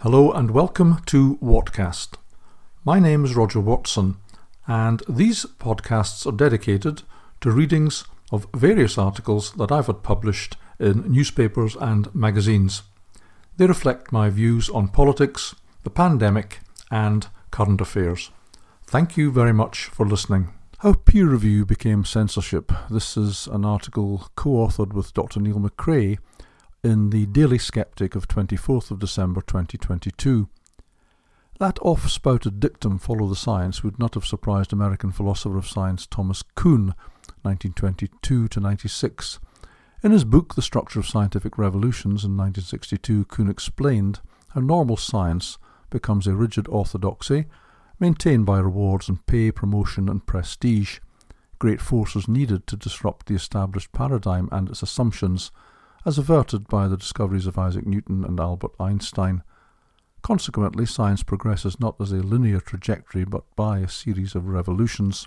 Hello and welcome to Wattcast. My name is Roger Watson, and these podcasts are dedicated to readings of various articles that I've had published in newspapers and magazines. They reflect my views on politics, the pandemic, and current affairs. Thank you very much for listening. How peer review became censorship. This is an article co-authored with Dr. Neil McRae in the Daily Skeptic of 24th of December 2022. That oft-spouted dictum, follow the science, would not have surprised American philosopher of science Thomas Kuhn, 1922-96. In his book The Structure of Scientific Revolutions in 1962, Kuhn explained how normal science becomes a rigid orthodoxy, maintained by rewards and pay, promotion and prestige. Great forces needed to disrupt the established paradigm and its assumptions, as averted by the discoveries of Isaac Newton and Albert Einstein. Consequently, science progresses not as a linear trajectory but by a series of revolutions.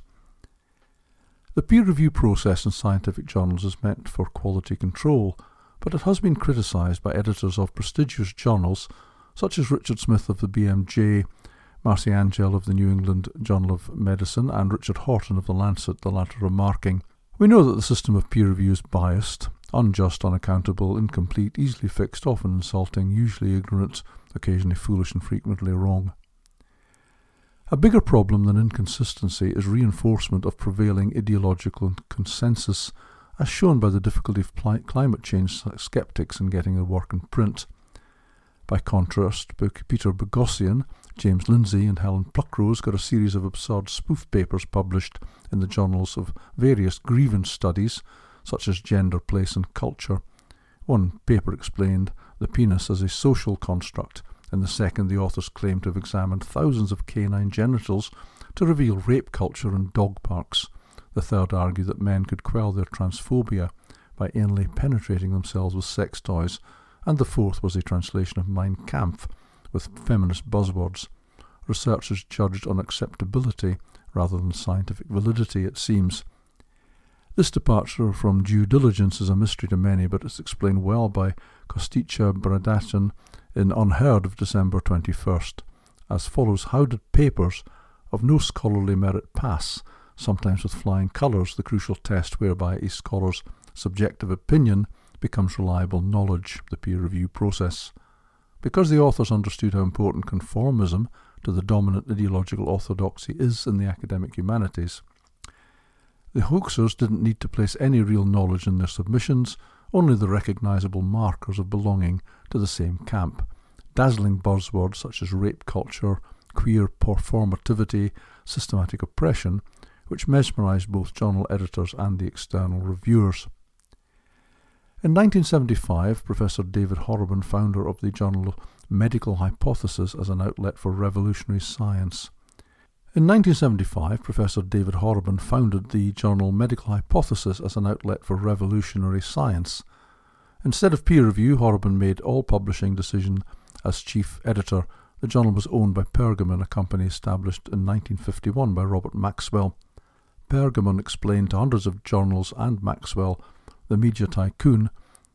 The peer review process in scientific journals is meant for quality control, but it has been criticised by editors of prestigious journals such as Richard Smith of the BMJ, Marcy Angell of the New England Journal of Medicine, and Richard Horton of the Lancet, the latter remarking, "We know that the system of peer review is biased, unjust, unaccountable, incomplete, easily fixed, often insulting, usually ignorant, occasionally foolish and frequently wrong." A bigger problem than inconsistency is reinforcement of prevailing ideological consensus, as shown by the difficulty of climate change skeptics in getting their work in print. By contrast, Peter Boghossian, James Lindsay and Helen Pluckrose got a series of absurd spoof papers published in the journals of various grievance studies, such as Gender, Place and Culture. One paper explained the penis as a social construct. In the second, the authors claimed to have examined thousands of canine genitals to reveal rape culture in dog parks. The third argued that men could quell their transphobia by anally penetrating themselves with sex toys. And the fourth was a translation of Mein Kampf with feminist buzzwords. Researchers judged on acceptability rather than scientific validity, it seems. This departure from due diligence is a mystery to many, but it's explained well by Kostica Bradachan in Unheard of December 21st, as follows: "How did papers of no scholarly merit pass, sometimes with flying colours, the crucial test whereby a scholar's subjective opinion becomes reliable knowledge, the peer review process? Because the authors understood how important conformism to the dominant ideological orthodoxy is in the academic humanities. The hoaxers didn't need to place any real knowledge in their submissions, only the recognisable markers of belonging to the same camp. Dazzling buzzwords such as rape culture, queer performativity, systematic oppression, which mesmerised both journal editors and the external reviewers." In 1975, Professor David Horobin, founder of the journal Medical Hypothesis as an outlet for revolutionary science. In 1975, Professor David Horobin founded the journal Medical Hypothesis as an outlet for revolutionary science. Instead of peer review, Horobin made all publishing decision as chief editor. The journal was owned by Pergamon, a company established in 1951 by Robert Maxwell. Pergamon explained to hundreds of journals and Maxwell, the media tycoon,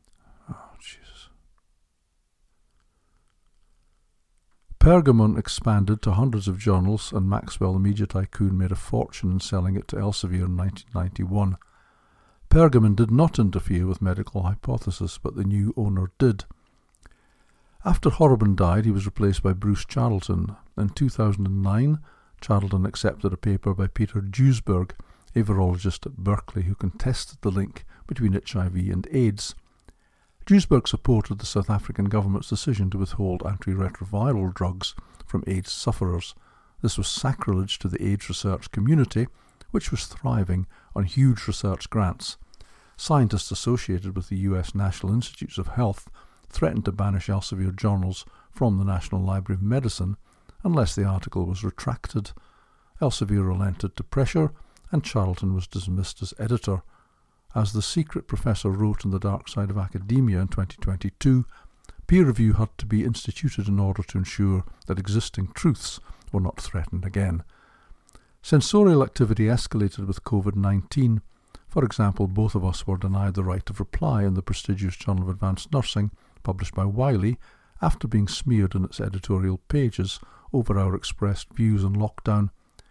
Pergamon expanded to hundreds of journals, and Maxwell, the media tycoon, made a fortune in selling it to Elsevier in 1991. Pergamon did not interfere with Medical Hypothesis, but the new owner did. After Horobin died, he was replaced by Bruce Charlton. In 2009, Charlton accepted a paper by Peter Duesberg, a virologist at Berkeley, who contested the link between HIV and AIDS. Duesberg supported the South African government's decision to withhold antiretroviral drugs from AIDS sufferers. This was sacrilege to the AIDS research community, which was thriving on huge research grants. Scientists associated with the US National Institutes of Health threatened to banish Elsevier journals from the National Library of Medicine unless the article was retracted. Elsevier relented to pressure, and Charlton was dismissed as editor. As The Secret Professor wrote in The Dark Side of Academia in 2022, peer review had to be instituted in order to ensure that existing truths were not threatened again. Censorial activity escalated with COVID-19. For example, both of us were denied the right of reply in the prestigious Journal of Advanced Nursing, published by Wiley, after being smeared in its editorial pages over our expressed views on lockdown.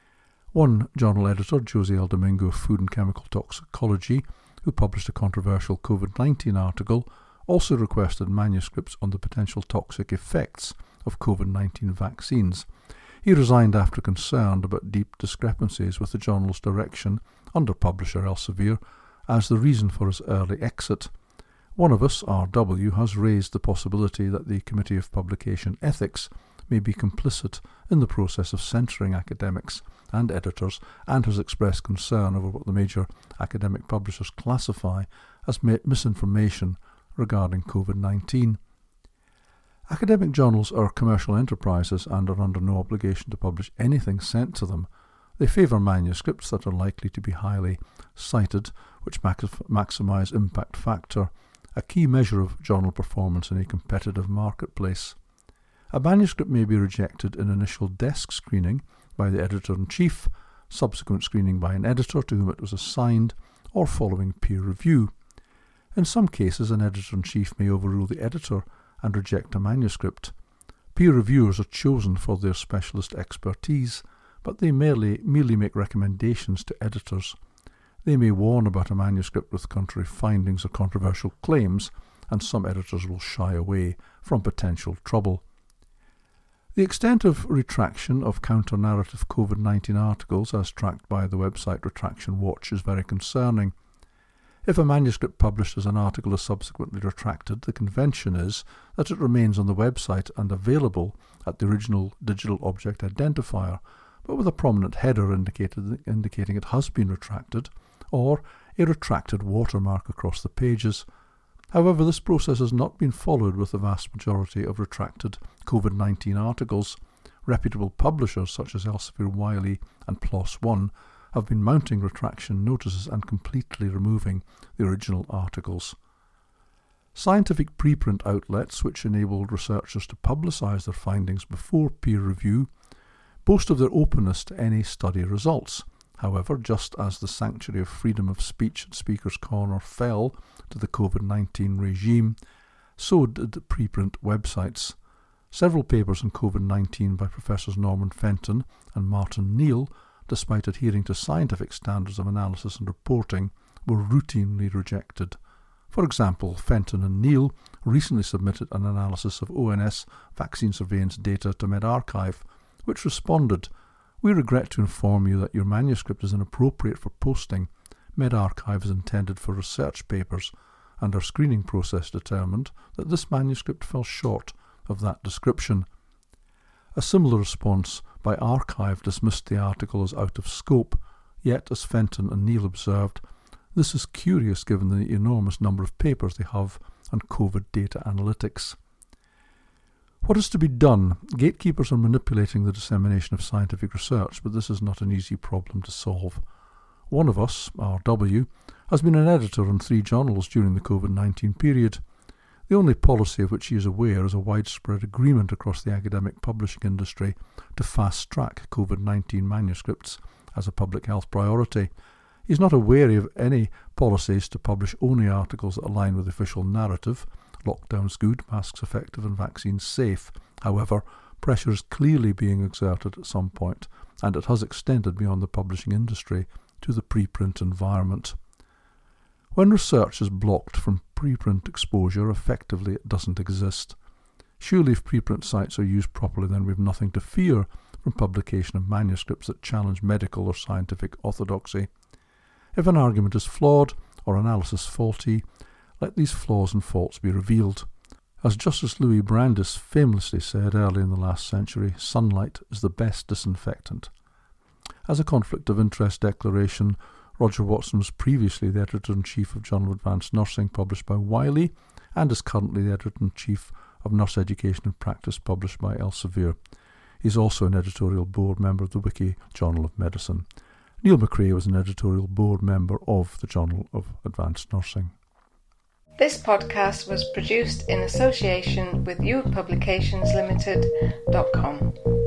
One journal editor, Jose El Domingo of Food and Chemical Toxicology, who published a controversial COVID-19 article, also requested manuscripts on the potential toxic effects of COVID-19 vaccines. He resigned after concerned about deep discrepancies with the journal's direction under publisher Elsevier as the reason for his early exit. One of us, RW, has raised the possibility that the Committee of Publication Ethics may be complicit in the process of censoring academics and editors, and has expressed concern over what the major academic publishers classify as misinformation regarding COVID-19. Academic journals are commercial enterprises and are under no obligation to publish anything sent to them. They favour manuscripts that are likely to be highly cited, which maximise impact factor, a key measure of journal performance in a competitive marketplace. A manuscript may be rejected in initial desk screening by the editor-in-chief, subsequent screening by an editor to whom it was assigned, or following peer review. In some cases, an editor-in-chief may overrule the editor and reject a manuscript. Peer reviewers are chosen for their specialist expertise, but they merely make recommendations to editors. They may warn about a manuscript with contrary findings or controversial claims, and some editors will shy away from potential trouble. The extent of retraction of counter-narrative COVID-19 articles, as tracked by the website Retraction Watch, is very concerning. If a manuscript published as an article is subsequently retracted, the convention is that it remains on the website and available at the original digital object identifier, but with a prominent header indicating it has been retracted, or a retracted watermark across the pages. However, this process has not been followed with the vast majority of retracted COVID-19 articles. Reputable publishers such as Elsevier, Wiley and PLOS ONE have been mounting retraction notices and completely removing the original articles. Scientific preprint outlets, which enabled researchers to publicise their findings before peer review, boast of their openness to any study results. However, just as the sanctuary of freedom of speech at Speaker's Corner fell to the COVID-19 regime, so did preprint websites. Several papers on COVID-19 by Professors Norman Fenton and Martin Neal, despite adhering to scientific standards of analysis and reporting, were routinely rejected. For example, Fenton and Neal recently submitted an analysis of ONS vaccine surveillance data to medRxiv, which responded, "We regret to inform you that your manuscript is inappropriate for posting. medRxiv is intended for research papers, and our screening process determined that this manuscript fell short of that description." A similar response by arXiv dismissed the article as out of scope, yet, as Fenton and Neal observed, this is curious given the enormous number of papers they have on COVID data analytics. What is to be done? Gatekeepers are manipulating the dissemination of scientific research, but this is not an easy problem to solve. One of us, RW, has been an editor on 3 journals during the COVID-19 period. The only policy of which he is aware is a widespread agreement across the academic publishing industry to fast-track COVID-19 manuscripts as a public health priority. He is not aware of any policies to publish only articles that align with the official narrative, lockdown's good, masks effective and vaccines safe. However, pressure is clearly being exerted at some point, and it has extended beyond the publishing industry to the preprint environment. When research is blocked from preprint exposure, effectively it doesn't exist. Surely if preprint sites are used properly, then we have nothing to fear from publication of manuscripts that challenge medical or scientific orthodoxy. If an argument is flawed or analysis faulty, let these flaws and faults be revealed. As Justice Louis Brandeis famously said early in the last century, sunlight is the best disinfectant. As a conflict of interest declaration, Roger Watson was previously the Editor-in-Chief of Journal of Advanced Nursing, published by Wiley, and is currently the Editor-in-Chief of Nurse Education and Practice, published by Elsevier. He is also an editorial board member of the Wiki Journal of Medicine. Neil McRae was an editorial board member of the Journal of Advanced Nursing. This podcast was produced in association with youpublicationslimited.com.